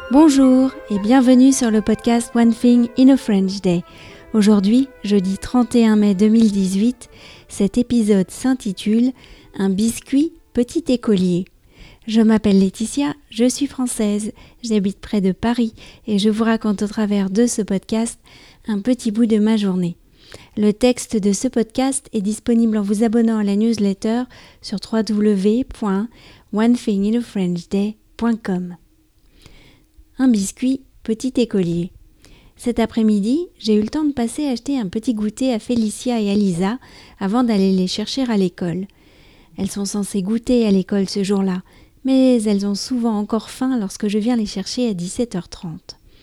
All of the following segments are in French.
Bonjour et bienvenue sur le podcast One Thing in a French Day. Aujourd'hui, jeudi 31 mai 2018, cet épisode s'intitule « Un biscuit petit écolier ». Je m'appelle Laetitia, je suis française, j'habite près de Paris et je vous raconte au travers de ce podcast un petit bout de ma journée. Le texte de ce podcast est disponible en vous abonnant à la newsletter sur www.onethinginafrenchday.com. Un biscuit petit écolier. Cet après-midi, j'ai eu le temps de passer acheter un petit goûter à Félicia et à Lisa avant d'aller les chercher à l'école. Elles sont censées goûter à l'école ce jour-là, mais elles ont souvent encore faim lorsque je viens les chercher à 17h30.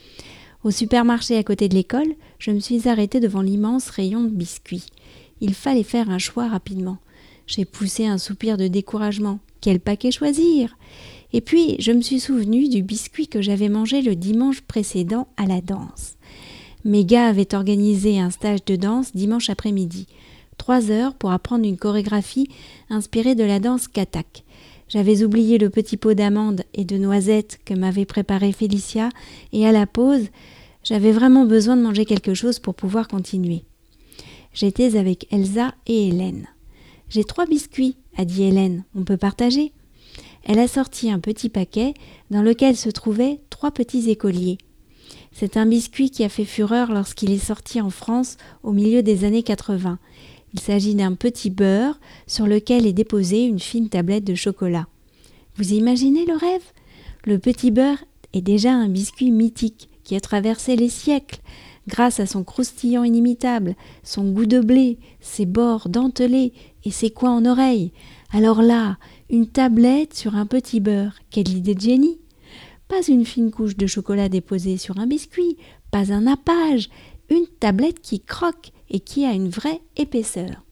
Au supermarché à côté de l'école, je me suis arrêtée devant l'immense rayon de biscuits. Il fallait faire un choix rapidement. J'ai poussé un soupir de découragement. Quel paquet choisir ? Et puis, je me suis souvenue du biscuit que j'avais mangé le dimanche précédent à la danse. Mes gars avaient organisé un stage de danse dimanche après-midi. 3 heures pour apprendre une chorégraphie inspirée de la danse kathak. J'avais oublié le petit pot d'amandes et de noisettes que m'avait préparé Félicia et à la pause, j'avais vraiment besoin de manger quelque chose pour pouvoir continuer. J'étais avec Elsa et Hélène. « J'ai 3 biscuits, a dit Hélène. On peut partager ?» Elle a sorti un petit paquet dans lequel se trouvaient 3 petits écoliers. C'est un biscuit qui a fait fureur lorsqu'il est sorti en France au milieu des années 80. Il s'agit d'un petit beurre sur lequel est déposée une fine tablette de chocolat. Vous imaginez le rêve ? Le petit beurre est déjà un biscuit mythique qui a traversé les siècles grâce à son croustillant inimitable, son goût de blé, ses bords dentelés et ses coins en oreilles. Alors là, une tablette sur un petit beurre, quelle idée de génie! Pas une fine couche de chocolat déposée sur un biscuit, pas un nappage, une tablette qui croque et qui a une vraie épaisseur.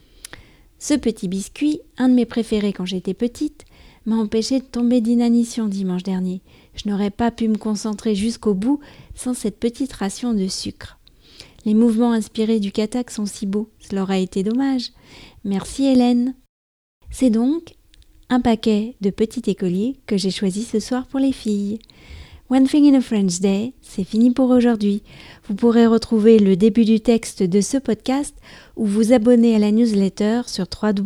Ce petit biscuit, un de mes préférés quand j'étais petite, m'a empêché de tomber d'inanition dimanche dernier. Je n'aurais pas pu me concentrer jusqu'au bout sans cette petite ration de sucre. Les mouvements inspirés du kathak sont si beaux, cela aurait été dommage. Merci Hélène. C'est donc un paquet de petits écoliers que j'ai choisi ce soir pour les filles. One Thing in a French Day, c'est fini pour aujourd'hui. Vous pourrez retrouver le début du texte de ce podcast ou vous abonner à la newsletter sur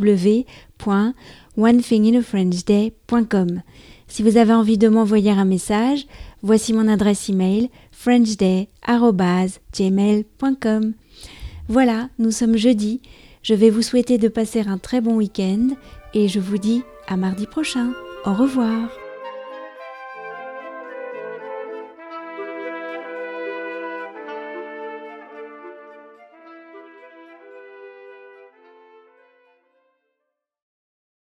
www.onethinginafrenchday.com. Si vous avez envie de m'envoyer un message, voici mon adresse email frenchday@gmail.com. Voilà, nous sommes jeudi. Je vais vous souhaiter de passer un très bon week-end et je vous dis à mardi prochain. Au revoir.